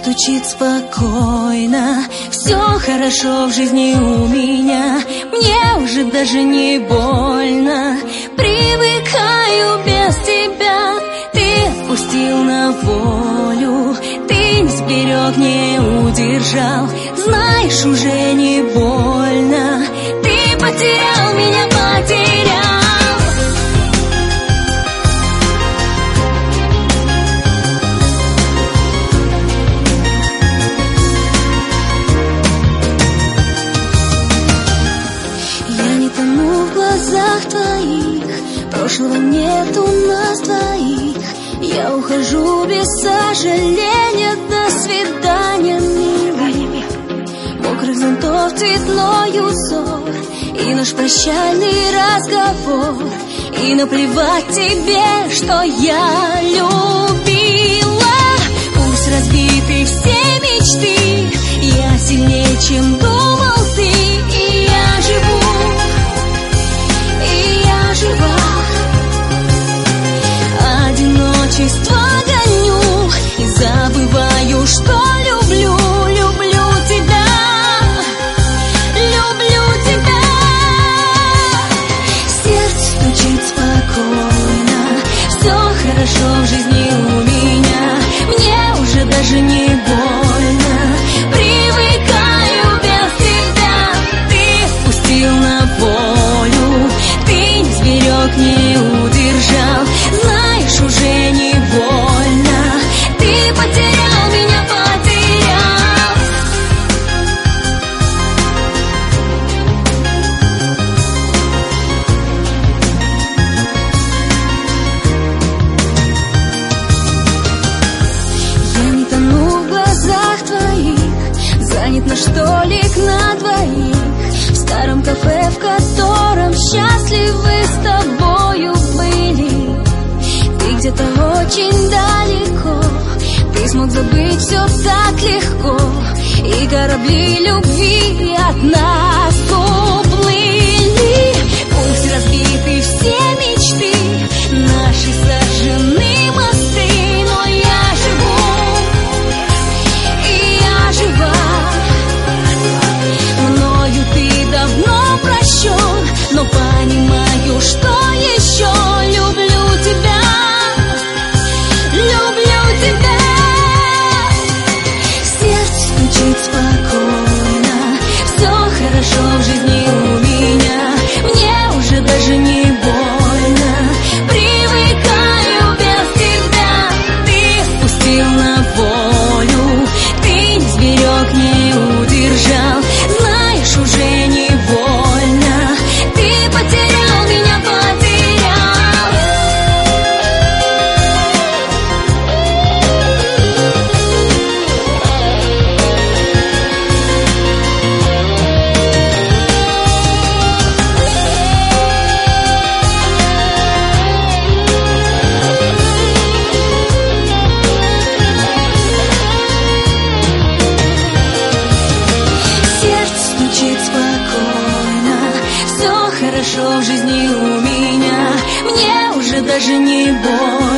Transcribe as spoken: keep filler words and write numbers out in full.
стучит спокойно, все хорошо в жизни у меня. Мне уже даже не больно, привыкаю без тебя. Ты отпустил на волю, ты не сберег, не удержал. Знаешь, уже не больно, ты потерял меня, потерял. Прошлого нет у нас двоих. Я ухожу без сожаления. До свидания, милый. Мокрых зонтов цветной узор и наш прощальный разговор. И наплевать тебе, что я любила. Пусть разбиты все мечты, я сильнее, чем думал ты. И я живу, и я жива. Одиночество гоню и забываю, что люблю, люблю тебя, люблю тебя. Сердце стучит спокойно, все хорошо в жизни у меня. Мне уже даже не больно, привыкаю без тебя. Ты отпустил на волю, ты не сберег, не удержал. Знаешь, уже не больно, ты потерял меня, потерял. Я не тону в глазах твоих, занят наш столик на двоих. В старом кафе, в котором счастливы с тобою были. Где-то очень далеко ты смог забыть все так легко. И корабли любви от нас уплыли. Пусть разбиты все мечты, наши сожжены мосты. Но я живу, и я жива. Мною ты давно прощен, но понимаю, что еще люблю тебя. Люблю тебя. Сердце стучит спокойно, все хорошо в жизни у меня. Мне уже даже не больно, привыкаю без тебя. Ты отпустил на волю, ты не сберег, не удержал. Знаешь, уже не больно, ты потерял меня, потерял. Хорошо в жизни у меня, мне уже даже не больно.